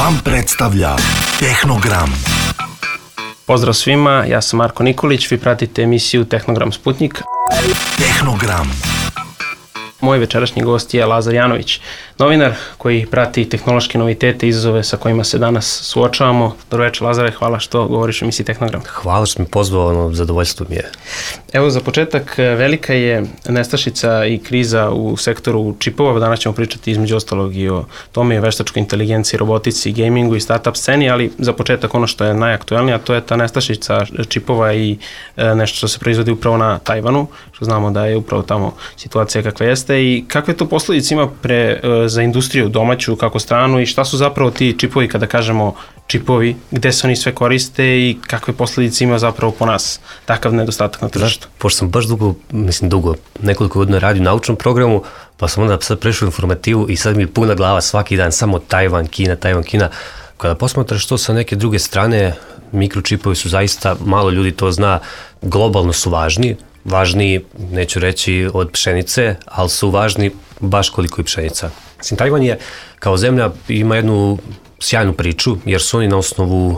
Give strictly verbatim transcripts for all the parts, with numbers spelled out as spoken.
Gram predstavlja Tehnogram. Pozdrav svima, ja sam Marko Nikolić, vi pratite emisiju Tehnogram Sputnik. Tehnogram. Moj večerašnji gost je Lazar Janović, novinar koji prati tehnološke novitete i izazove sa kojima se danas suočavamo. Dobro večer, Lazare, hvala što govoriš u emisiji Tehnogram. Hvala što mi pozvao, ono, zadovoljstvo mi je. Evo, za početak, velika je nestašica i kriza u sektoru čipova. Danas ćemo pričati između ostalog i o tome i o veštačkoj inteligenciji, robotici, gamingu i startup sceni, ali za početak ono što je najaktuelnije, a to je ta nestašica čipova i nešto što se proizvodi upravo na Tajvanu, što znamo da je upravo tamo situacija kakva jeste. I kakve to posledice ima pre, za industriju domaću, kako stranu, i šta su zapravo ti čipovi, kada kažemo čipovi, gde se oni sve koriste i kakve posledice ima zapravo po nas takav nedostatak na tržištu? Pošto sam baš dugo, mislim dugo, nekoliko godina radio u naučnom programu, pa sam onda sad prešao u informativu i sad mi je puna glava svaki dan samo Tajvan, Kina, Tajvan, Kina. Kada posmatraš to sa neke druge strane, mikročipovi su zaista, malo ljudi to zna, globalno su važni, važniji, neću reći od pšenice, ali su važni baš koliko i pšenica. Mislim, Tajvan je kao zemlja ima jednu sjajnu priču, jer su oni na osnovu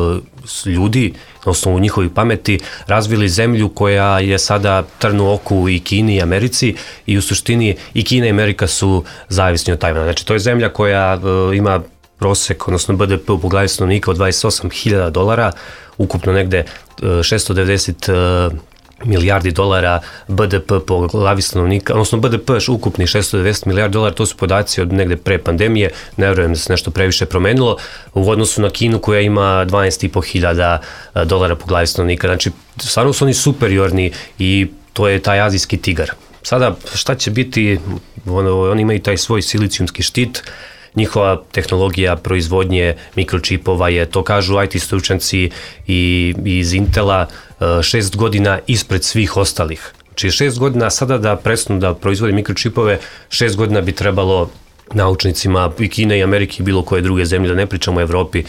e, ljudi, na osnovu njihovih pameti razvili zemlju koja je sada trn u oku i Kini i Americi, i u suštini i Kina i Amerika su zavisni od Tajvana. Znači, to je zemlja koja e, ima prosek, odnosno B D P u po glavi stanovnika od dvadeset osam hiljada dolara, ukupno negde e, šesto devedeset milijardi dolara B D P po glavi stanovnika, odnosno B D P ukupni šesto devedeset milijardi dolara, to su podaci od negde pre pandemije, ne vjerujem da se nešto previše promenilo, u odnosu na Kinu koja ima dvanaest i po hiljada dolara po glavi stanovnika. Znači, stvarno su oni superiorni i to je taj azijski tigar. Sada, šta će biti, ono, oni imaju taj svoj silicijumski štit, njihova tehnologija proizvodnje mikročipova je, to kažu I T stručnjaci i iz Intela, šest godina ispred svih ostalih. Znači šest godina sada da prestanu da proizvode mikročipove, šest godina bi trebalo naučnicima i Kine i Amerike i bilo koje druge zemlje, da ne pričamo o Evropi,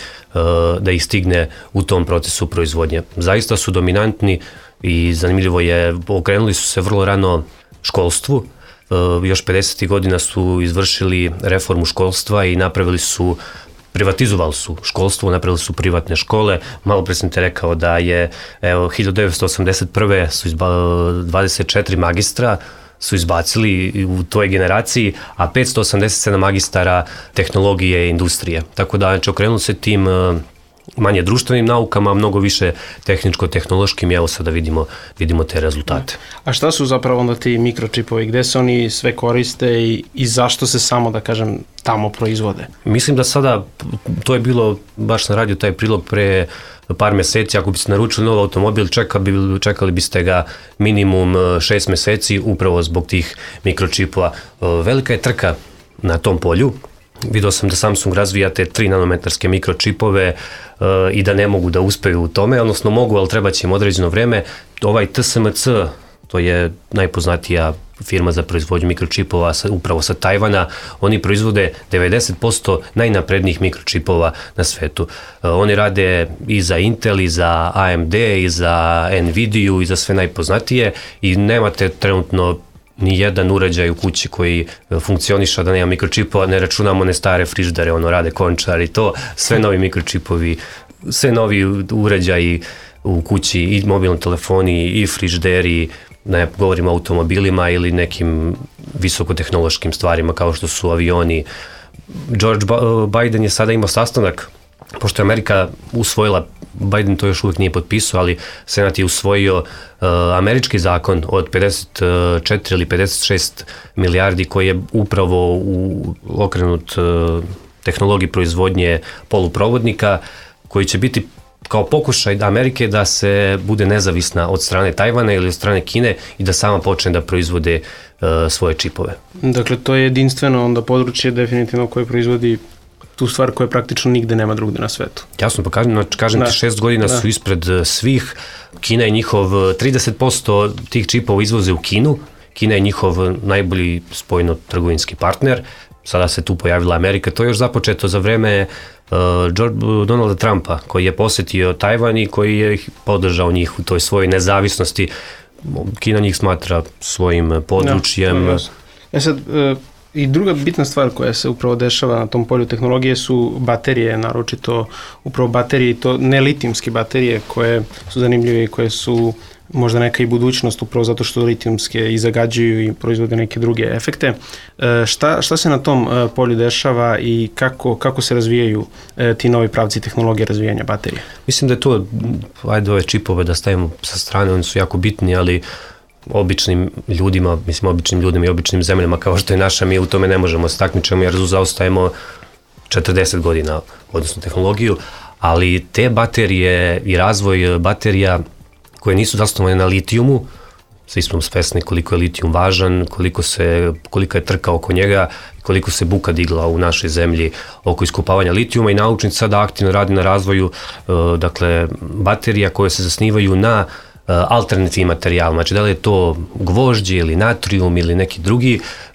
da ih stigne u tom procesu proizvodnje. Zaista su dominantni i zanimljivo je, okrenuli su se vrlo rano školstvu. Još pedesetih godina su izvršili reformu školstva i napravili su, privatizovali su školstvo, napravili su privatne škole. Malo pre sam te rekao da je, evo, hiljadu devetsto osamdeset prve su izba, dvadeset četiri magistra su izbacili u toj generaciji, a petsto osamdeset sedam magistara tehnologije i industrije. Tako da, znači, okrenuli se tim manje društvenim naukama, mnogo više tehničko-tehnološkim, i evo sada vidimo, vidimo te rezultate. A šta su zapravo onda ti mikročipovi, gde se oni sve koriste i, i zašto se samo, da kažem, tamo proizvode? Mislim da sada, to je bilo, baš sam radio taj prilog pre par meseci, ako biste naručili nov automobil, čekali, čekali biste ga minimum šest meseci upravo zbog tih mikročipova. Velika je trka na tom polju. Vidio sam da Samsung razvija te tri nanometarske mikročipove uh, i da ne mogu da uspeju u tome, odnosno mogu, ali treba će im određeno vreme. Ovaj T S M C, to je najpoznatija firma za proizvodnju mikročipova sa, upravo sa Tajvana, oni proizvode devedeset posto najnaprednijih mikročipova na svetu. Uh, oni rade i za Intel, i za A M D, i za Nvidia, i za sve najpoznatije, i nemate trenutno ni jedan uređaj u kući koji funkcioniša da nema mikročipova, ne računamo ne stare frižidere, ono rade Končar i to, sve novi mikročipovi, sve novi uređaji u kući, i mobilni telefoni, i frižideri, ne govorimo o automobilima ili nekim visokotehnološkim stvarima kao što su avioni. George Biden je sada imao sastanak, pošto je Amerika usvojila, Biden to još uvijek nije potpisao, ali Senat je usvojio uh, američki zakon od pedeset četiri ili pedeset šest milijardi koji je upravo u, okrenut uh, tehnologiji proizvodnje poluprovodnika, koji će biti kao pokušaj Amerike da se bude nezavisna od strane Tajvana ili od strane Kine i da sama počne da proizvode uh, svoje čipove. Dakle, to je jedinstveno onda područje definitivno koje proizvodi tu stvar koja praktično nigde nema drugde na svetu. Jasno, pa kažem, kažem da. ti šest godina da. su ispred svih. Kina je njihov, trideset posto tih čipova izvoze u Kinu, Kina je njihov najbolji spoljno-trgovinski partner, sada se tu pojavila Amerika, to je još započeto za vreme uh, Donalda Trumpa, koji je posetio Tajvan i koji je podržao njih u toj svojoj nezavisnosti. Kina njih smatra svojim područjem. Ja, ja, ja sad, uh, I druga bitna stvar koja se upravo dešava na tom polju tehnologije su baterije, naročito upravo baterije i to ne litijumske baterije koje su zanimljive i koje su možda neka i budućnost upravo zato što litijumske i zagađuju i proizvode neke druge efekte. E, šta, šta se na tom e, polju dešava i kako, kako se razvijaju e, ti novi pravci tehnologije razvijanja baterije? Mislim da je to, ajde ove čipove da stavimo sa strane, oni su jako bitni, ali običnim ljudima, mislim običnim ljudima i običnim zemljama kao što je naša, mi u tome ne možemo se takmičiti jer zaostajemo četrdeset godina, odnosno tehnologiju, ali te baterije i razvoj baterija koje nisu zasnovane na litijumu, svi smo svesni koliko je litijum važan, koliko se, kolika je trka oko njega, koliko se buka digla u našoj zemlji oko iskopavanja litijuma i naučnici sada aktivno radi na razvoju dakle, baterija koje se zasnivaju na alternativnim materijalima, znači da li je to gvožđe ili natrijum ili neki drugi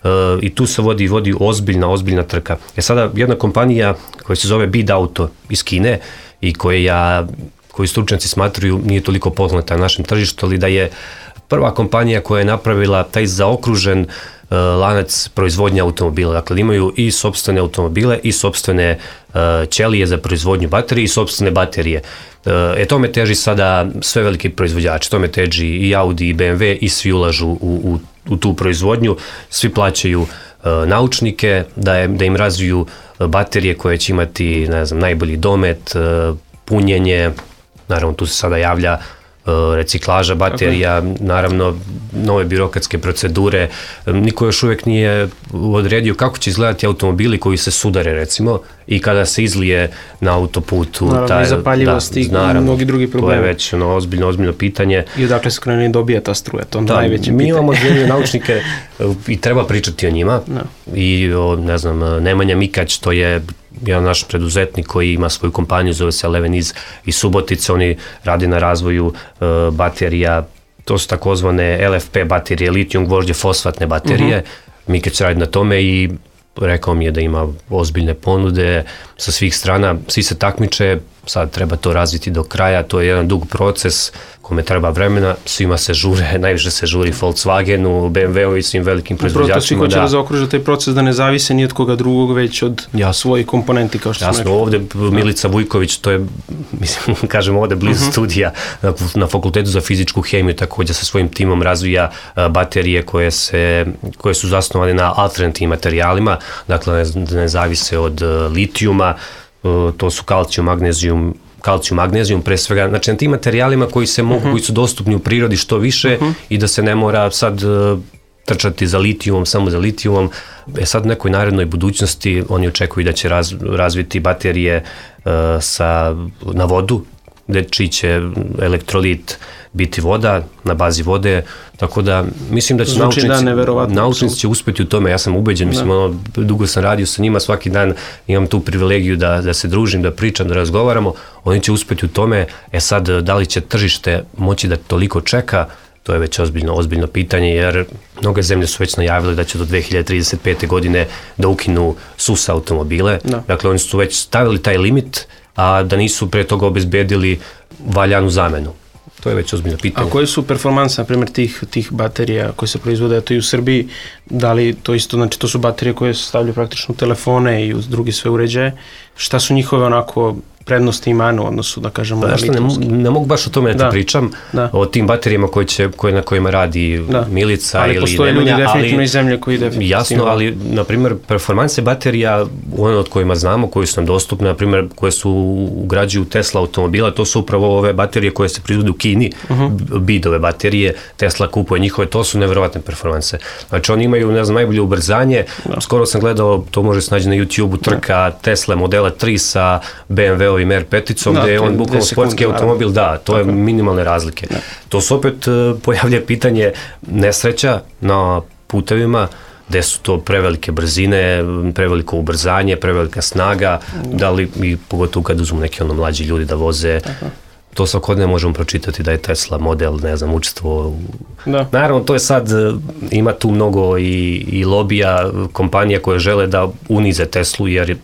i tu se vodi, vodi ozbiljna, ozbiljna trka. E sada jedna kompanija koja se zove Bid Auto iz Kine i koja koji stručnjaci smatruju nije toliko poznata na našem tržištu, ali da je prva kompanija koja je napravila taj zaokružen uh, lanac proizvodnje automobila. Dakle, imaju i sopstvene automobile i sopstvene uh, ćelije za proizvodnju baterije i sopstvene baterije. Uh, e tome teži sada sve veliki proizvođači, tome teži i Audi i B M W i svi ulažu u, u, u tu proizvodnju, svi plaćaju uh, naučnike da, je, da im razviju baterije koje će imati, ne znam, najbolji domet, uh, punjenje. Naravno, tu se sada javlja uh, reciklaža baterija, okay. Naravno, nove birokratske procedure. Niko još uvijek nije odredio kako će izgledati automobili koji se sudare, recimo, i kada se izlije na autoputu. Naravno, taj, i zapaljivost da, i naravno, mnogi drugi problemi. To je već ono, ozbiljno, ozbiljno pitanje. I odakle se krenuli dobija ta struja, to je da, najveće pitanje. Mi imamo dvije naučnike i treba pričati o njima. No. I o, ne znam, Nemanja Mikać, to je jedan naš preduzetnik koji ima svoju kompaniju, zove se Eleven iz, iz Subotice, oni radi na razvoju uh, baterija, to su takozvane L F P baterije, litijum gvožđe fosfatne baterije, uh-huh. Mikać radi na tome i rekao mi je da ima ozbiljne ponude sa svih strana, svi se takmiče, sad treba to razviti do kraja, to je jedan dug proces kome treba vremena, svima se žure, najviše se žuri Volkswagenu, B M W i svim velikim proizvođačima. Upravo to svi hoće da zaokruže taj proces da ne zavise ni od koga drugog, već od Jasno. svojih komponenti, kao što smo rekli. Jasno, ovde Milica Vujković, to je, mislim, kažem ovde blizu uh-huh. studija, na, na Fakultetu za fizičku hemiju, također sa svojim timom razvija a, baterije koje, se, koje su zasnovane na alternativnim materijalima, dakle ne, ne zavise od a, litijuma, a, to su kalcijum, magnezijum, kalcijum, magnezijum, pre svega, znači na tim materijalima koji se mogu, uh-huh. koji su dostupni u prirodi što više uh-huh. i da se ne mora sad uh, trčati za litijumom, samo za litijumom. E sad u nekoj narednoj budućnosti oni očekuju da će raz, razviti baterije uh, sa, na vodu, gde čiji će elektrolit biti voda, na bazi vode, tako da mislim da će naučnici, da, naučnici će uspjeti u tome, ja sam ubeđen, mislim, ono, dugo sam radio sa njima, svaki dan imam tu privilegiju da, da se družim, da pričam, da razgovaramo, oni će uspjeti u tome, e sad, da li će tržište moći da toliko čeka, to je već ozbiljno, ozbiljno pitanje, jer mnoge zemlje su već najavile da će do dve hiljade trideset pete. godine da ukinu S U S automobile, no. Dakle, oni su već stavili taj limit, a da nisu pre toga obezbedili valjanu zamenu. To je već ozbiljno pitanje. A koje su performanse, na primjer, tih, tih baterija koje se proizvode, eto i u Srbiji, da li to isto, znači to su baterije koje se stavljaju praktično u telefone i u drugi sve uređaje, šta su njihove onako prednosti i mane u odnosu, da kažemo, pa, na litijumski? Ne, ne mogu baš o tome da, da ti pričam, da. O tim baterijama koje će, koje, na kojima radi da. Milica ali ili Nemanja. Ali postoje ljudi definitivno iz zemlje koji definitivno... Jasno, ali, na primjer, performanse baterija, one od kojima znamo, koji su nam dostupne, na primjer, koje su ugrađuju Tesla automobila, to su upravo ove baterije koje se proizvode u Kini, uh-huh. Bidove baterije, Tesla kupuje njihove, to su nevjerovatne performanse. Znači, oni imaju, ne znam, najbolje ubrzanje, da. Skoro sam gledao, to može se naći na YouTube-u, trka da. Tesla modela tri sa B M W i R peticom, da, gde je on bukvalno sportski automobil, da, to tako je minimalne razlike. Da. To se opet uh, pojavlja pitanje nesreća na putevima, gde su to prevelike brzine, preveliko ubrzanje, prevelika snaga, da, da li, i pogotovo kad uzmu neki ono mlađi ljudi da voze, tako. To svakodne možemo pročitati da je Tesla model, ne znam, učestvovao. Da. Naravno, to je sad, ima tu mnogo i, i lobija kompanija koje žele da unize Teslu, jer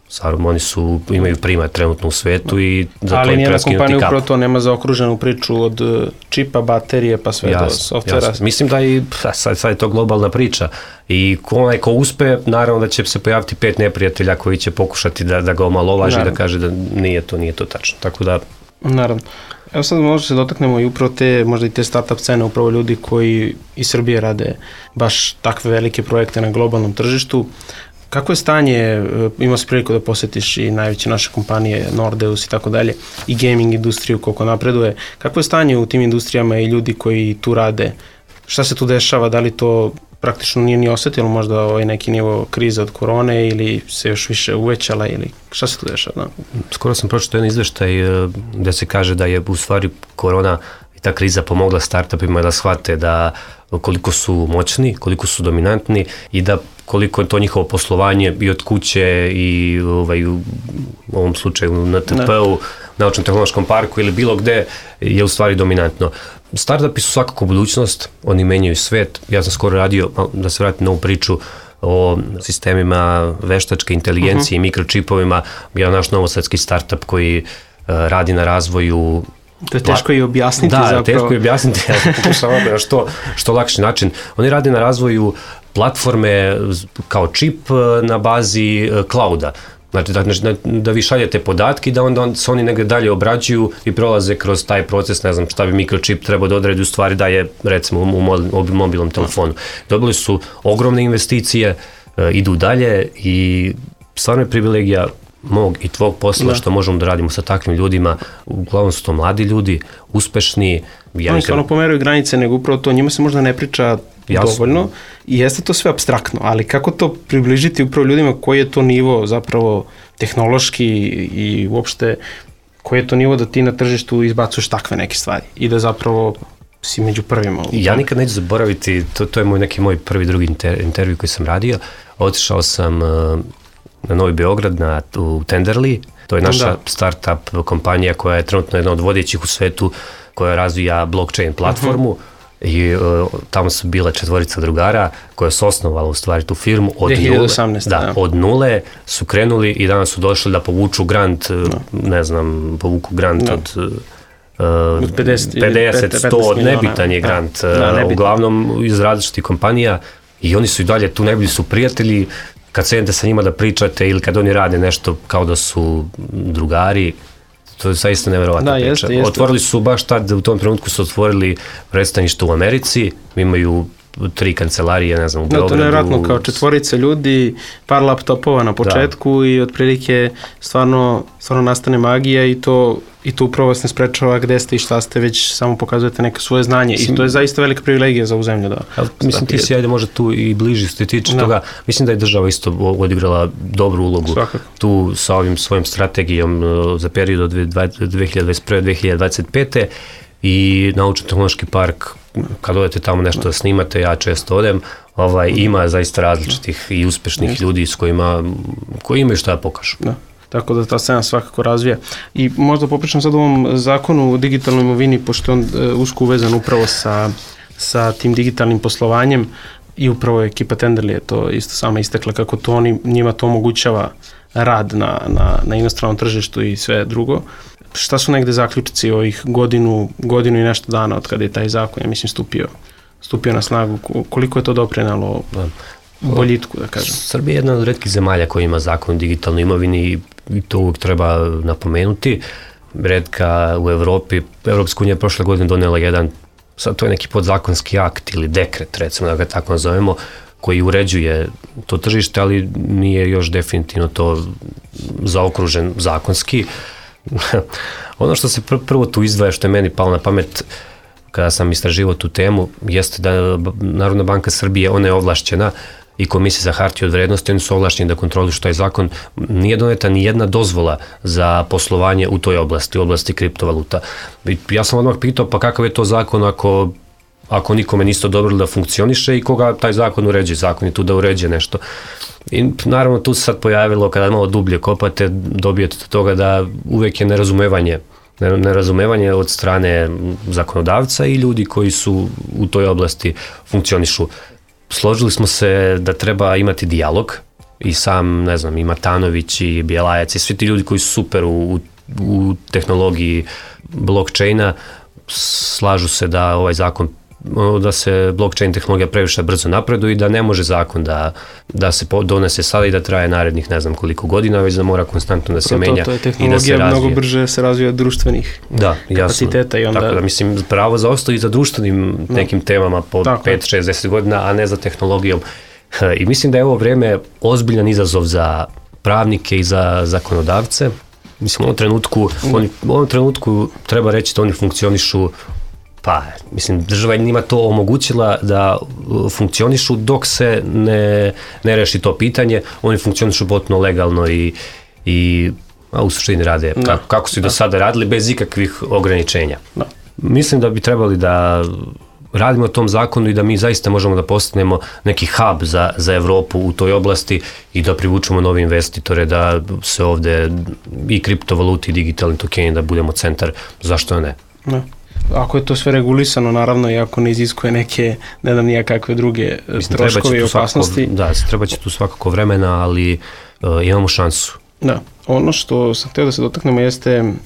Stvarno, oni su, imaju primat trenutno u svetu i za ali to im nijedna treba skinuti kompanija kapu. upravo to nema zaokruženu priču od čipa, baterije pa sve jasno, do softvera. Jasno. Mislim da i sad, sad je to globalna priča i ko, onaj ko uspe, naravno da će se pojaviti pet neprijatelja koji će pokušati da, da ga omalovaži i da kaže da nije to, nije to tačno. Tako da... Naravno. Evo sad možda se dotaknemo i upravo te, možda i te startup scene, upravo ljudi koji iz Srbije rade baš takve velike projekte na globalnom tržištu. Kako je stanje, imao si priliku da posjetiš i najveće naše kompanije, Nordeus i tako dalje, i gaming industriju koliko napreduje, kako je stanje u tim industrijama i ljudi koji tu rade, šta se tu dešava, da li to praktično nije ni osjetilo možda ovaj neki nivo krize od korone ili se još više uvećala ili šta se tu dešava? Da? Skoro sam pročitao jedan izveštaj gde se kaže da je u stvari korona i ta kriza pomogla startupima da shvate da koliko su moćni, koliko su dominantni i da koliko je to njihovo poslovanje i od kuće i ovaj, u ovom slučaju na T P-u, naučno-tehnološkom parku ili bilo gde je u stvari dominantno. Startupi su svakako budućnost, oni menjaju svet. Ja sam skoro radio, da se vratim na ovu priču o sistemima veštačke inteligencije uh-huh. i mikročipovima, jedan naš novosadski startup koji uh, radi na razvoju. To je teško i objasniti da, zapravo. Da, teško i objasniti, ja pokušam na što, što lakši način. Oni radi na razvoju platforme kao čip na bazi clouda. Znači da, da, da vi šaljete podatke i da onda on, se oni negde dalje obrađuju i prolaze kroz taj proces, ne znam šta bi mikročip trebao da odredi u stvari da je recimo u, u mobilnom telefonu. Dobili su ogromne investicije, e, idu dalje i stvarno je privilegija mog i tvog posla da. Što možemo da radimo sa takvim ljudima, uglavnom su to mladi ljudi, uspešni. Ja oni stvarno pomeraju granice, nego upravo to, njima se možda ne priča jasno. Dovoljno i jeste to sve apstraktno, ali kako to približiti upravo ljudima, koji je to nivo zapravo tehnološki i uopšte koji je to nivo da ti na tržištu izbacuješ takve neke stvari i da zapravo si među prvima. Ja nikad neću zaboraviti, to, to je moj, neki moj prvi, drugi inter, intervju koji sam radio, otišao sam uh, na Novi Beograd, na, u Tenderly, to je naša da. startup kompanija koja je trenutno jedna od vodećih u svetu, koja razvija blockchain platformu uh-huh. i uh, tamo su bile četvorica drugara koja su osnovala u stvari tu firmu od dvije hiljade osamnaeste. Nule, da, da. Od nule su krenuli i danas su došli da povuču grant, no. ne znam, povuku grant no. od uh, pedeset, sto, nebitan je grant, da, nebitan. Uglavnom iz različitih kompanija i oni su i dalje tu, najbolji su prijatelji, kad sedete sa njima da pričate ili kad oni rade nešto kao da su drugari, to je zaista neverovatna priča. Jeste, jeste. Otvorili su baš tad, u tom trenutku su otvorili predstavništvo u Americi, imaju tri kancelarije, ne znam, u Beogradu. Da, to je nevjerojatno, kao četvorice ljudi, par laptopova na početku da. I otprilike stvarno, stvarno nastane magija i to, i to upravo vas ne sprečava gde ste i šta ste, već samo pokazujete neke svoje znanje mislim, i to je zaista velika privilegija za ovu zemlju. Da, ali, mislim, ti si ajde možda tu i bliži što ti tiče da. Toga. Mislim da je država isto odigrala dobru ulogu svakako. Tu sa ovim svojim strategijom za period od dve hiljade dvadeset prve do dve hiljade dvadeset pete i naučno-tehnološki park, kad odete tamo nešto da snimate, ja često odem, ovaj, ima zaista različitih i uspešnih Jeste. Ljudi s kojima, koji imaju šta da pokažu. Da. Tako da ta scena svakako razvija. I možda popričam sad o ovom zakonu o digitalnoj imovini, pošto je on uh, usko uvezan upravo sa, sa tim digitalnim poslovanjem i upravo ekipa Tenderly je to isto sama istakla kako to oni, njima to omogućava rad na, na, na inostranom tržištu i sve drugo. Šta su negde zaključici ovih godinu, godinu i nešto dana od kada je taj zakon, ja mislim, stupio, stupio na snagu? Koliko je to doprinalo boljitku, da kažem? Srbija je jedna od retkih zemalja koja ima zakon o digitalnoj imovini i to uvijek treba napomenuti. Redka u Evropi, Evropska unija je prošle godine donela jedan, sad to je neki podzakonski akt ili dekret, recimo da ga tako nazovemo, koji uređuje to tržište, ali nije još definitivno to zaokružen zakonski. Ono što se pr- prvo tu izdvaja, što je meni palo na pamet kada sam istraživao tu temu, jeste da Narodna banka Srbije, ona je ovlašćena i Komisija za hartije od vrednosti, oni su ovlašćeni da kontrolišu taj zakon. Nije doneta ni jedna dozvola za poslovanje u toj oblasti, u oblasti kriptovaluta. I ja sam odmah pitao, pa kakav je to zakon ako, ako nikome niste odobrili da funkcioniše i koga taj zakon uređuje? Zakon je tu da uređuje nešto. I naravno tu se sad pojavilo, kada malo dublje kopate, dobijete do toga da uvek je nerazumevanje, nerazumevanje od strane zakonodavca i ljudi koji su u toj oblasti funkcionišu. Složili smo se da treba imati dijalog i sam, ne znam, i Matanović i Bjelajac i svi ti ljudi koji su super u, u, u tehnologiji blockchaina slažu se da ovaj zakon da se blockchain tehnologija previše brzo napreduje i da ne može zakon da, da se donese sada i da traje narednih ne znam koliko godina, već da mora konstantno da se to, menja to, to je i da se tehnologija razvije. Mnogo brže se razvija društvenih da, kapaciteta. I onda... Tako da, mislim, pravo zaostaje i za društvenim nekim temama po pet, šest, deset godina, a ne za tehnologijom. I mislim da je ovo vreme ozbiljan izazov za pravnike i za zakonodavce. Mislim, u ovom trenutku, oni, u ovom trenutku treba reći da oni funkcionišu, pa, mislim, država je njima to omogućila da funkcionišu dok se ne, ne reši to pitanje. Oni funkcionišu potpuno legalno i, i a u suštini rade da. kako, kako su i do sada radili, bez ikakvih ograničenja. Da. Mislim da bi trebali da radimo o tom zakonu i da mi zaista možemo da postanemo neki hub za, za Evropu u toj oblasti i da privučemo nove investitore, da se ovde i kriptovaluti i digitalni tokeni, da budemo centar, zašto ne? Da. Ako je to sve regulisano, naravno, i ako ne iziskuje neke, ne znam nija kakve druge Mislim, troškove i opasnosti. Svakako, da, treba će tu svakako vremena, ali uh, imamo šansu. Da, ono što sam htio da se dotaknemo jeste uh,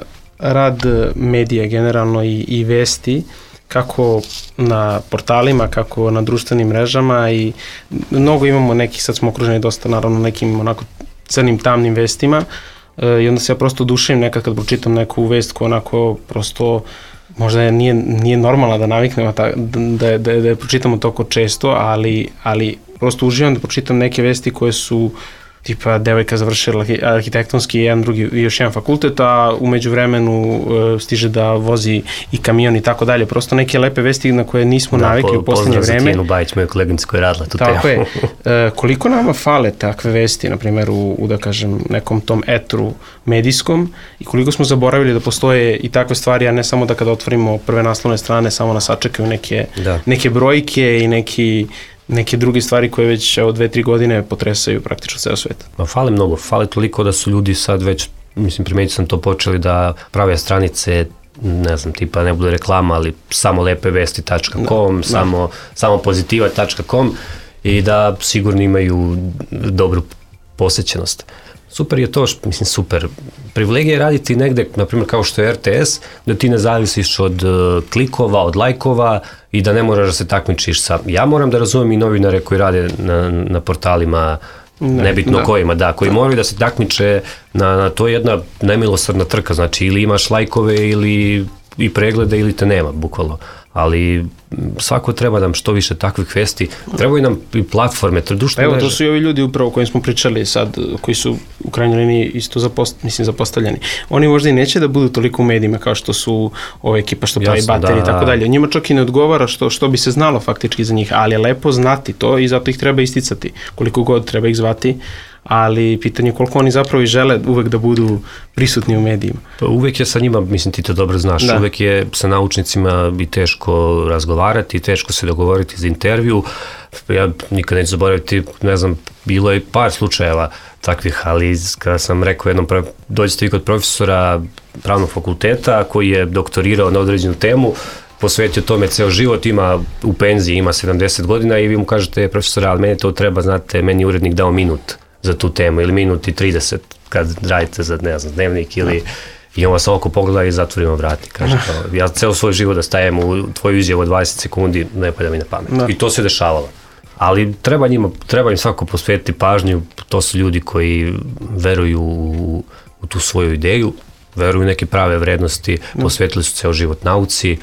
rad medija generalno i, i vesti, kako na portalima, kako na društvenim mrežama i mnogo imamo nekih, sad smo okruženi dosta naravno nekim onako crnim, tamnim vestima e, i onda se ja prosto oduševim nekad kad pročitam neku vest koja onako prosto možda nije, nije normalna da naviknemo ta, da, da, da, da je pročitamo toliko često, ali, ali prosto uživam da pročitam neke vesti koje su tipa devojka završila arhitektonski jedan drugi i još jedan fakultet, a umeđu vremenu e, stiže da vozi i kamion i tako dalje. Prosto neke lepe vesti na koje nismo da, navikli po, u poslednje vreme. Pozdrav za Tijenu Bajić, moju koleginicu koja je radila tu tako temu. je. E, koliko nama fale takve vesti, na primjer u, u da kažem nekom tom etru medijskom i koliko smo zaboravili da postoje i takve stvari, a ne samo da kada otvorimo prve naslovne strane samo nas sačekaju neke, da. neke brojke i neki neke druge stvari koje već od dve, tri godine potresaju praktično ceo svet. Ma fale mnogo, fale toliko da su ljudi sad već, mislim, primetio sam to, počeli da prave stranice, ne znam, tipa ne bude reklama, ali samo lepe vesti tačka com, da, samo, da. samo pozitiva tačka com i da sigurno imaju dobru posećenost. Super je to, što, mislim, super. Privilegija je raditi negde, na primjer, kao što je R T S, da ti ne zavisiš od uh, klikova, od lajkova i da ne moraš da se takmičiš sa... Ja moram da razumem i novinare koji rade na, na portalima, ne, nebitno da. kojima, da, koji da. moraju da se takmiče na, na to je jedna nemilosrdna trka, znači ili imaš lajkove ili i preglede ili te nema, bukvalno. Ali svako treba nam što više takvih vesti, trebaju nam i platforme, društvene mreže. Evo, to su i ovi ljudi upravo o kojim smo pričali sad, koji su u krajnjoj liniji isto zapost, mislim, zapostavljeni. Oni možda i neće da budu toliko u medijima kao što su ove ekipa što pravi baterije i tako dalje. Njima čak i ne odgovara što, što bi se znalo faktički za njih, ali je lepo znati to i zato ih treba isticati. Koliko god treba ih zvati, ali pitanje je koliko oni zapravo i žele uvek da budu prisutni u medijima. Pa uvek je sa njima, mislim ti to dobro znaš, da. uvek je sa naučnicima i teško razgovarati, teško se dogovoriti za intervju. Ja nikad neću zaboraviti, ne znam, bilo je par slučajeva takvih, ali kada sam rekao jednom, dođete vi kod profesora pravnog fakulteta koji je doktorirao na određenu temu, posvetio tome ceo život, ima u penziji, ima sedamdeset godina i vi mu kažete, profesora, ali meni to treba, znate, meni je urednik dao minut za tu temu ili minut i trideset kad radite za, ne znam, dnevnik ili i on vas oko pogleda i zatvori vam vrati. Kaže, kao, ja ceo svoj život da stajem u tvoju izjavu od dvadeset sekundi, ne pada mi na pamet. Da. I to se dešavalo. Ali treba njima, treba im svako posvetiti pažnju, to su ljudi koji veruju u, u tu svoju ideju, veruju u neke prave vrednosti, da. posvetili su ceo život nauci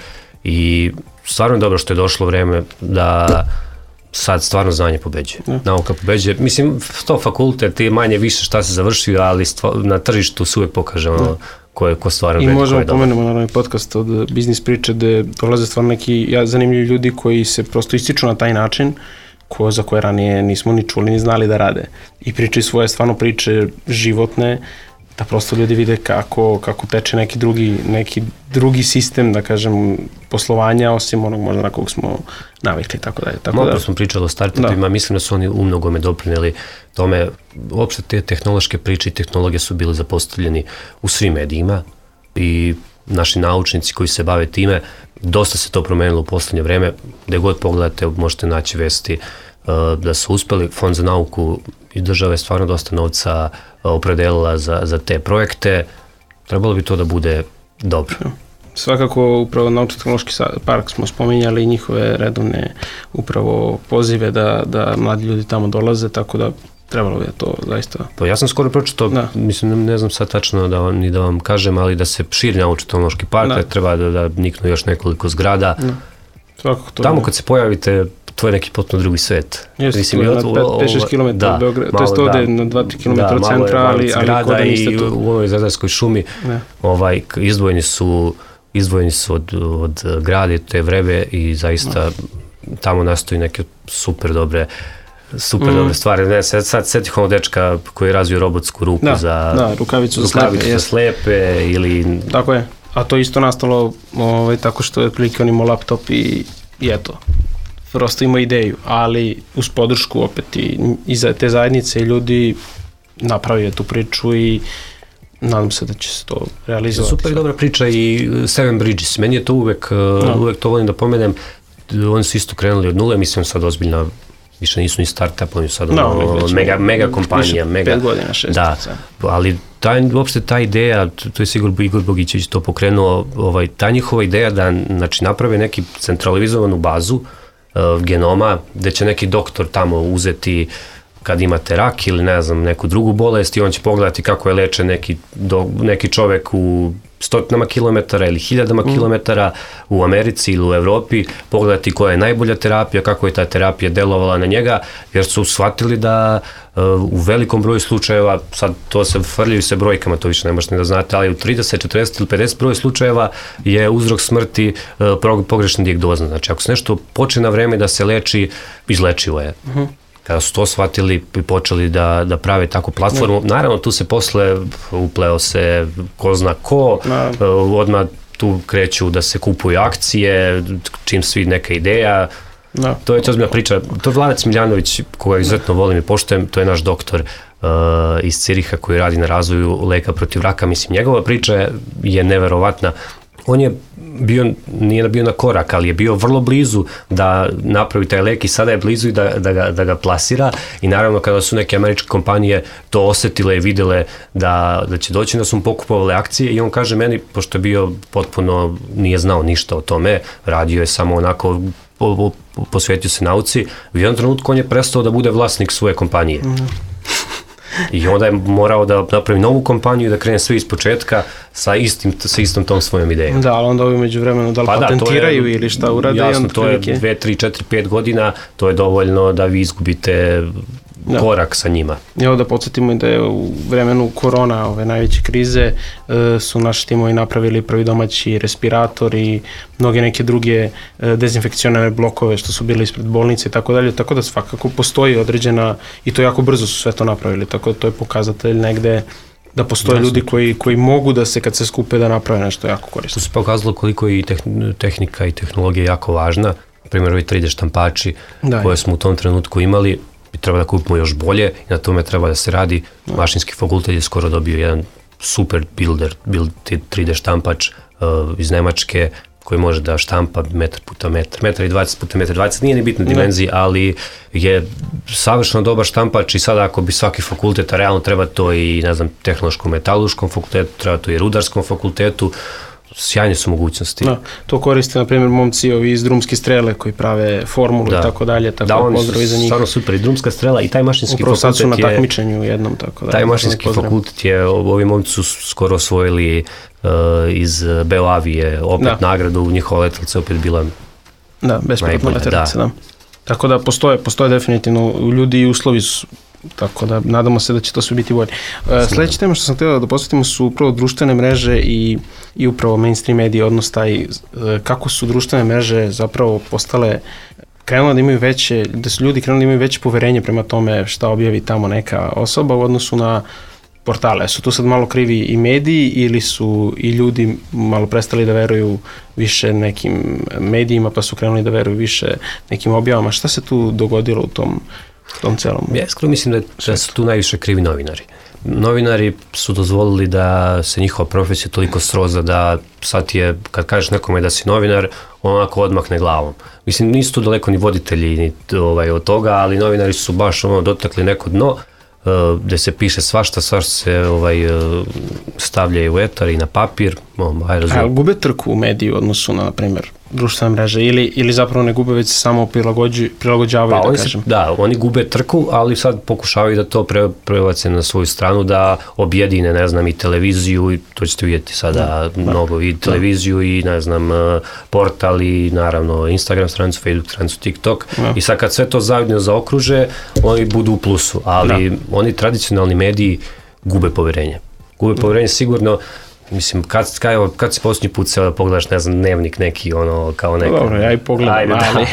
i stvarno je dobro što je došlo vreme da sad stvarno znanje pobeđuje. Ja. Nauka pobeđuje. Mislim, to fakultet je manje više šta se završio, ali stva, na tržištu se uvek pokaže ono ko je ko stvarno vredi. I možemo pomenemo naravno podcast od biznis priče gde dolaze stvarno neki ja, zanimljivi ljudi koji se prosto ističu na taj način ko, za koje ranije nismo ni čuli ni znali da rade. I pričaju svoje stvarno priče životne, da prosto ljudi vide kako, kako teče neki drugi, neki drugi sistem, da kažem, poslovanja, osim onog možda na kog smo navikli, tako da je. Tako Malo da, smo pričali o startupima, mislim da su oni u mnogome doprineli tome. Uopšte te tehnološke priče i tehnologije su bili zapostavljeni u svim medijima i naši naučnici koji se bave time, dosta se to promenilo u poslednje vreme. Gde god pogledate, možete naći vesti uh, da su uspeli. Fond za nauku i država je stvarno dosta novca opredelila za, za te projekte, trebalo bi to da bude dobro. Svakako, upravo Naučno-tehnološki park smo spominjali, njihove redovne upravo pozive da, da mladi ljudi tamo dolaze, tako da trebalo bi to zaista. Pa ja sam skoro pročitao, da. Mislim, ne znam sad tačno da vam, ni da vam kažem, ali da se širi Naučno-tehnološki park, da. treba da, da niknu još nekoliko zgrada. Da. Svakako to. Tamo je. Kad se pojavite, to je neki potpuno drugi svet. Jeste, mislim, to je na pet šest kilometara od Beograda, to je ovde na dva tri kilometra od centra, ali, ali kod da niste tu. U ovoj Zvedarskoj šumi ovaj, izdvojeni su izdvojeni su od, od grada te vrebe i zaista no. tamo nastoji neke super dobre super mm. dobre stvari. Ne, sad, sad setih ono dečka koji je razvio robotsku ruku da, za da, rukavicu, rukavicu za slepe ili... Tako je, a to isto nastalo ovaj, tako što je otprilike on imao laptop i, i eto, prosto imao ideju, ali uz podršku opet i, i za te zajednice i ljudi napravio tu priču i nadam se da će se to realizovati. Super dobra priča i Seven Bridges. Meni je to uvek, no. uvek to volim da pomenem. Oni su isto krenuli od nule, mislim sad ozbiljna, više nisu ni start-up, oni su sad no, ono, mega, mega kompanija. Mega, pet godina, šest. Da, ali taj, uopšte ta ideja, to je sigurno Igor Bogićević to pokrenuo, ovaj, ta njihova ideja da znači, naprave neki centralizovanu bazu uh, genoma, gde će neki doktor tamo uzeti kad imate rak ili ne znam neku drugu bolest i on će pogledati kako je lečen neki, do, neki čovek u stotinama kilometara ili hiljadama mm. kilometara u Americi ili u Evropi, pogledati koja je najbolja terapija, kako je ta terapija delovala na njega, jer su shvatili da uh, u velikom broju slučajeva, sad to se frljaju se brojkama, to više ne možete da znate, ali u trideset, četrdeset ili pedeset broj slučajeva je uzrok smrti uh, pogrešna dijagnoza. Znači, ako se nešto počne na vreme da se leči, izlečivo je. Mm-hmm. Kada su to shvatili i počeli da, da prave takvu platformu, naravno tu se posle upleo se ko zna ko, uh, odmah tu kreću da se kupuju akcije, čim svi neka ideja, no. to je to ozbiljna priča. To je Vlada Smiljanović, koga izuzetno volim i poštujem, to je naš doktor uh, iz Ciriha koji radi na razvoju leka protiv raka, mislim njegova priča je neverovatna. On je bio, nije bio na korak, ali je bio vrlo blizu da napravi taj lek i sada je blizu i da, da, ga, da ga plasira i naravno kada su neke američke kompanije to osetile i videle da, da će doći da su mu pokupovale akcije i on kaže meni, pošto je bio potpuno, nije znao ništa o tome, radio je samo onako, po, po, posvetio se nauci, u jednom trenutku on je prestao da bude vlasnik svoje kompanije. Mm. I onda je morao da napravi novu kompaniju i da krene sve iz početka sa, istim, sa istom tom svojom idejom. Da, ali onda ovi među vremenu da li pa patentiraju da, je, ili šta urade? Jasno, to je dve, tri, četiri, pet godina, to je dovoljno da vi izgubite da. korak sa njima. Evo da podsjetimo da je u vremenu korona, ove najveće krize, su naši timovi napravili prvi domaći respirator i mnoge neke druge dezinfekcionalne blokove što su bili ispred bolnice i tako dalje, tako da svakako postoji određena, i to jako brzo su sve to napravili, tako da to je pokazatelj negde da postoje Jasno. ljudi koji, koji mogu da se kad se skupe da naprave nešto jako korisno. To se pokazalo koliko je i tehnika i tehnologija jako važna, na primjer ovi tri D štampači da, koje smo u tom trenutku imali, i treba da kupimo još bolje i na tome treba da se radi. Mašinski fakultet je skoro dobio jedan super builder, build tri D štampač uh, iz Nemačke koji može da štampa metar puta metar, metar i dvadeset puta metar dvadeset, nije ni bitna dimenzija, ali je savršeno dobar štampač i sada ako bi svaki fakultet, a realno treba to i ne znam, tehnološkom metalurškom fakultetu, treba to i rudarskom fakultetu, sjajne su mogućnosti. Da, to koriste, na primjer, momci ovi iz Drumske strele koji prave formulu da. i tako dalje, tako da, da pozdravi za njih. Stvarno super, i Drumska strela i taj mašinski Upravo fakultet je... Upravo sad su na takmičenju jednom, tako da. Taj mašinski fakultet je, ovi momci su skoro osvojili uh, iz Beoavije opet da. nagradu, njihova letelica opet bila da, besplatna letelica, da. da. Tako da postoje, postoje definitivno ljudi i uslovi su, tako da nadamo se da će to sve biti bolje. Sljedeća tema što sam htio da posvetimo su upravo društvene mreže i, i upravo mainstream medije, odnos taj kako su društvene mreže zapravo postale, krenule da imaju veće, da su ljudi krenuli da imaju veće poverenje prema tome šta objavi tamo neka osoba u odnosu na portale. Su tu sad malo krivi i mediji ili su i ljudi malo prestali da veruju više nekim medijima pa su krenuli da veruju više nekim objavama? Šta se tu dogodilo u tom tom celom? Ja iskreno mislim da, da su tu najviše krivi novinari. Novinari su dozvolili da se njihova profesija toliko sroza da sad je, kad kažeš nekome da si novinar, onako odmahne glavom. Mislim, nisu tu daleko ni voditelji ni, ovaj, od toga, ali novinari su baš ono, dotakli neko dno gde se piše svašta, svašta se ovaj, stavlja u etar i na papir. A gube trku u mediji u odnosu na, na primjer, društvene mreže ili, ili zapravo ne gube, već se samo prilagođavaju, pa, da kažem? Se, da, oni gube trku, ali sad pokušavaju da to pre, prebace na svoju stranu, da objedine, ne znam, i televiziju, i to ćete vidjeti sada da, mnogo, i televiziju, da. I ne znam, portal, i naravno Instagram stranicu, Facebook stranicu, TikTok, da. I sad kad sve to zajedno zaokruže, oni budu u plusu, ali da. Oni tradicionalni mediji gube poverenje. Gube da. Poverenje sigurno. Mislim, kad, kad, kad si posljednji put seo da pogledaš, ne znam, dnevnik neki, ono, kao neko... Dobro, ja i pogledam, ajde, ali,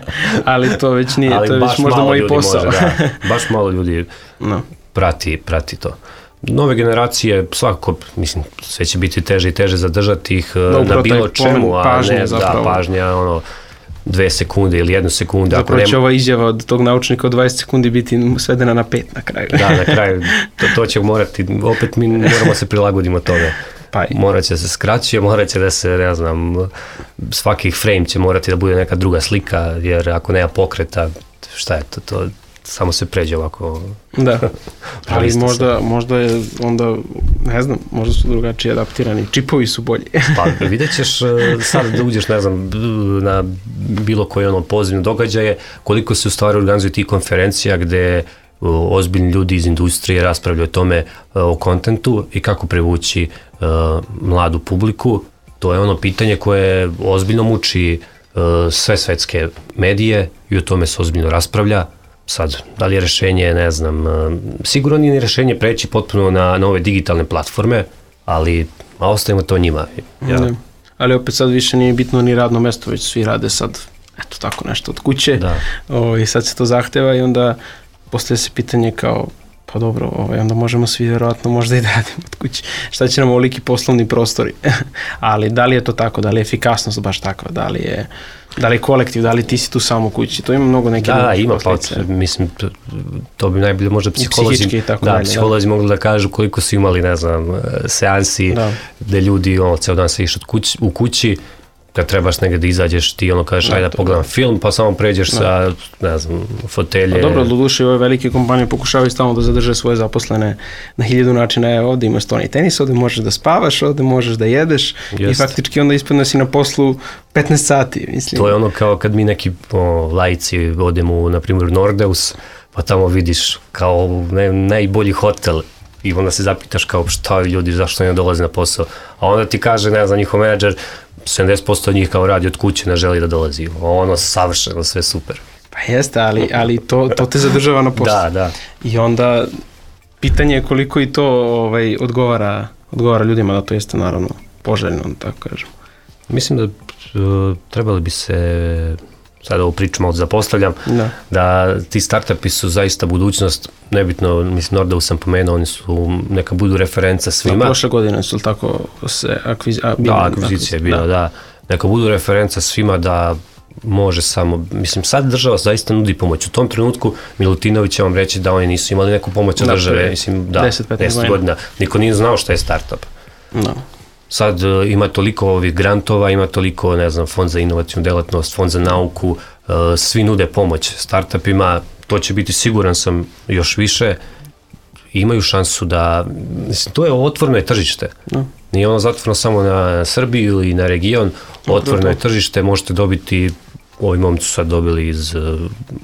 ali to već nije, ali to je već možda moj posao. Može, da, baš malo ljudi no. prati, prati to. Nove generacije, svakako, mislim, sve će biti teže i teže zadržati ih no, na bilo čemu, a ne, zapravo. Da, pažnja, ono, dve sekunde ili jednu sekundu. Zapravo će nema... ova izjava od tog naučnika od dvadeset sekundi biti svedena na pet na kraju. Da, na kraju, to, to će morati, opet mi moramo se prilagodimo tome. Pa morat će se skraćuje, morat će da se, ne znam, svaki frame će morati da bude neka druga slika, jer ako nema pokreta, šta je to, to samo se pređe ovako. Da, ali možda, možda je onda, ne znam, možda su drugačije adaptirani, čipovi su bolji. Pa vidjet ćeš sad da uđeš, ne znam, na bilo koji ono pozivno događaje, koliko se u stvari organizuju tih konferencija gde ozbiljni ljudi iz industrije raspravljaju o tome, o kontentu i kako privući uh, mladu publiku. To je ono pitanje koje ozbiljno muči uh, sve svetske medije i o tome se ozbiljno raspravlja. Sad, da li je rešenje, ne znam, uh, sigurno nije rešenje preći potpuno na nove digitalne platforme, ali a ostavimo to njima. Ja. Ne. Ali opet sad više nije bitno ni radno mesto, već svi rade sad, eto tako nešto od kuće. Da. O, i sad se to zahteva i onda postoje se pitanje kao, pa dobro, ovaj, onda možemo svi vjerojatno možda i da radimo od kuće. Šta će nam ovoliki poslovni prostori? Ali da li je to tako, da li je efikasnost baš takva, da li je, da li je kolektiv, da li ti si tu samo u kući? To ima mnogo neke... Da, ima, pa, mislim, to, to bi najbolje možda psiholozi, da, dalje, psiholozi da. Mogli da kažu koliko su imali, ne znam, seansi da. Gde ljudi, ono, ceo dan se išli u kući, kad trebaš negdje da izađeš, ti ono kažeš, ajde da pogledam film, pa samo pređeš da. Sa, ne znam, fotelje. A dobro, do duše, ove velike kompanije pokušavaju stalno da zadrže svoje zaposlene na hiljadu načina. Evo, ovdje imaš stoni tenis, ovdje možeš da spavaš, ovdje možeš da jedeš. Jest. I faktički onda ispadne si na poslu petnaest sati, mislim. To je ono kao kad mi neki o, laici odemo u, na primjer, Nordeus, pa tamo vidiš kao ne, najbolji hotel i onda se zapitaš kao šta je ljudi, zašto ne dolaze na posao. A onda ti kaže, ne znam, njihov menadžer, sedamdeset posto od njih kao radi od kuće, ne želi da dolazi. Ono savršeno, sve super. Pa jeste, ali, ali to, to te zadržava na poslu. Da, da. I onda pitanje je koliko i to ovaj, odgovara, odgovara ljudima, da to jeste naravno poželjno, tako kažem. Mislim da uh, trebali bi se, sada ovu priču malo zapostavljam, da. Da ti startupi su zaista budućnost, nebitno, mislim, Nordeus sam pomenuo, oni su, neka budu referenca svima. Da, prošle godine su tako se akviz... A, da, akvizicija je bila, da. da. Neka budu referenca svima da može samo, mislim, sad država zaista nudi pomoć. U tom trenutku Milutinović će vam reći da oni nisu imali neku pomoć od države, pre, mislim, da, deset godina. Niko nije znao šta je startup. Da. Sad uh, ima toliko ovih grantova, ima toliko, ne znam, fond za inovacijnu delatnost, fond za nauku, uh, svi nude pomoć startupima, to će biti, siguran sam, još više, imaju šansu da, mislim, to je otvoreno je tržište. No. Nije ono zatvoreno samo na Srbiju ili na region, otvoreno je tržište, možete dobiti, ovi momci su sad dobili iz uh,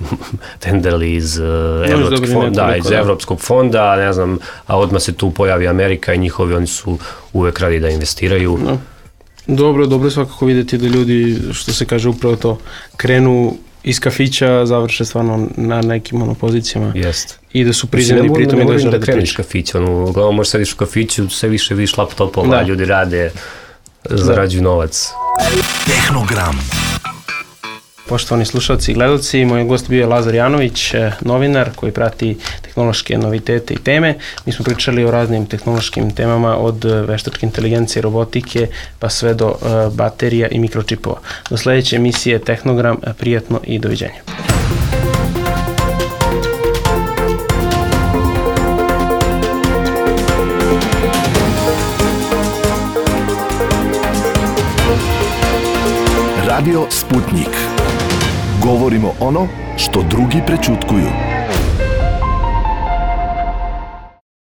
tenderli iz uh, Evropskog fonda, da, iz da. Evropskog fonda, ne znam, a odmah se tu pojavi Amerika i njihovi, oni su uvek radi da investiraju. No. Dobro, dobro je svakako vidjeti da ljudi, što se kaže, upravo to, krenu iz kafića, završe stvarno na nekim ono, pozicijama. Jest. I da su prizemni i pritom i da žele da kreneš kafić. Ono, uglavnom možeš sediš u kafiću, sve više vidiš laptopova, da. Ljudi rade, zarađuju novac. Tehnogram. Poštovani slušalci i gledalci, moj gost bio je Lazar Janović, novinar koji prati tehnološke novitete i teme. Mi smo pričali o raznim tehnološkim temama, od veštačke inteligencije, robotike, pa sve do uh, baterija i mikročipova. Do sledeće emisije Tehnogram, prijatno i doviđenja. Radio Sputnik. Govorimo ono što drugi prećutkuju.